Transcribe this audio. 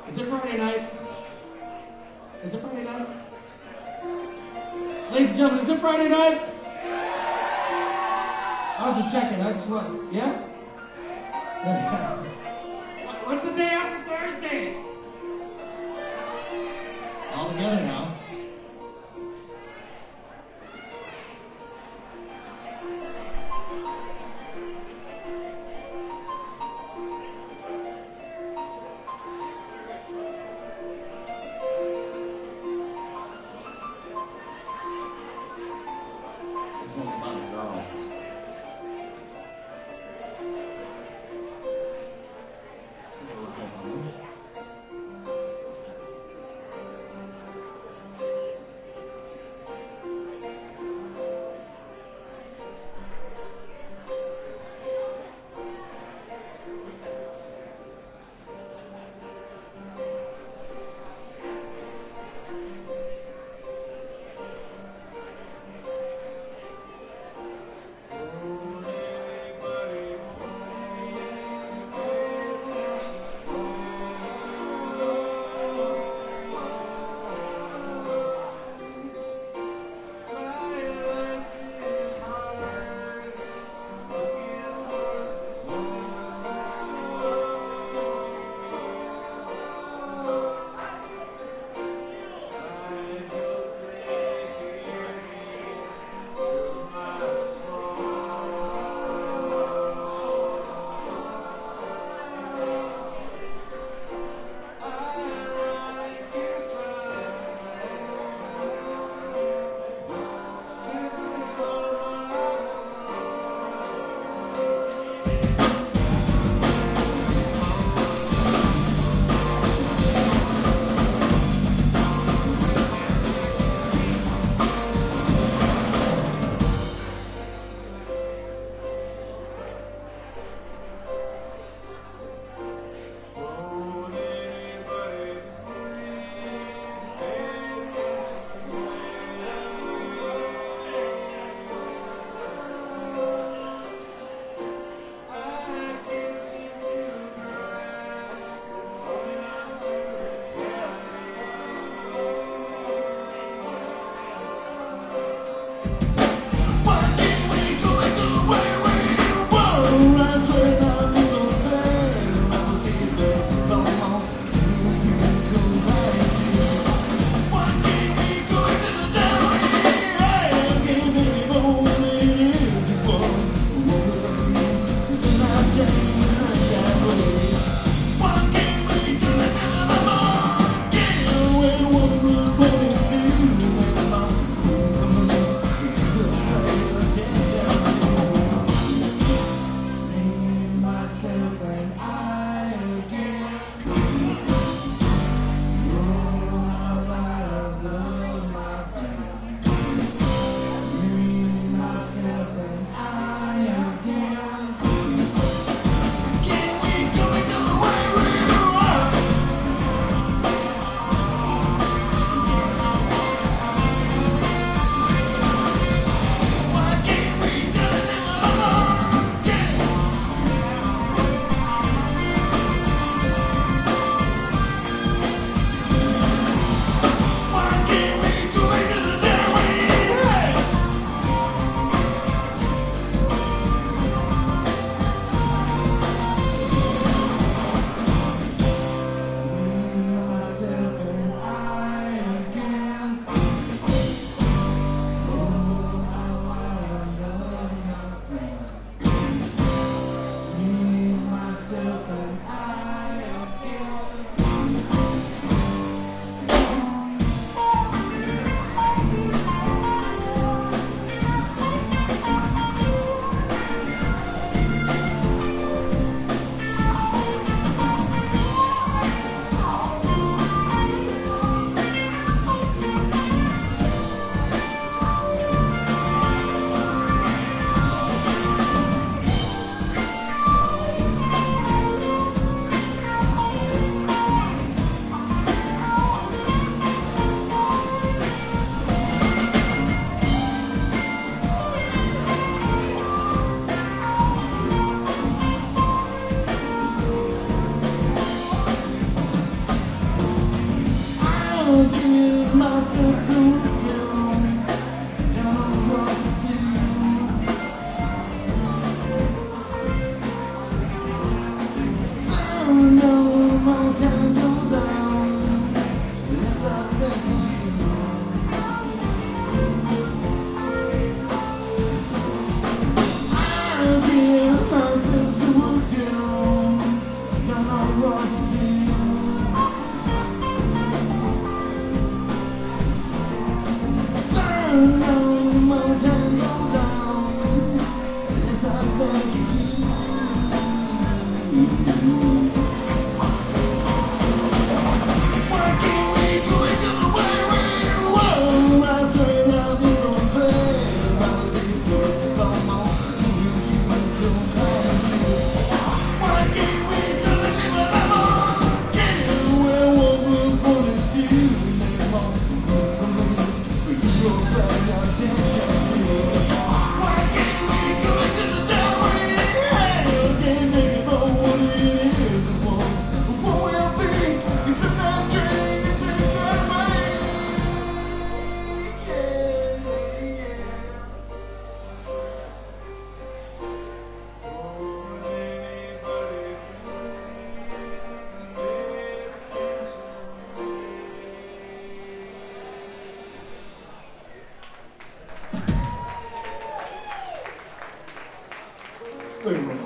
Is it Friday night? Is it Friday night? Ladies and gentlemen, is it Friday night? I was just checking. I just want, yeah? What's the day after Thursday? All together now. This one's about to go. myself so down, don't know what to do. So no more time goes on, less I think of you. I feel myself so down, don't know what to do. No more time goes on, as I think of you. Why can't we do it the way we want? I swear love is unfair. I was here for it for more. You keep on complaining. Why can't we just live a life? Get where one was wanted to anymore. But you go back now, why can't we go back to the time we had? Can't make it for what it is and what will be. It's a bad dream, it's a bad way. Won't anybody please pay attention? Very much.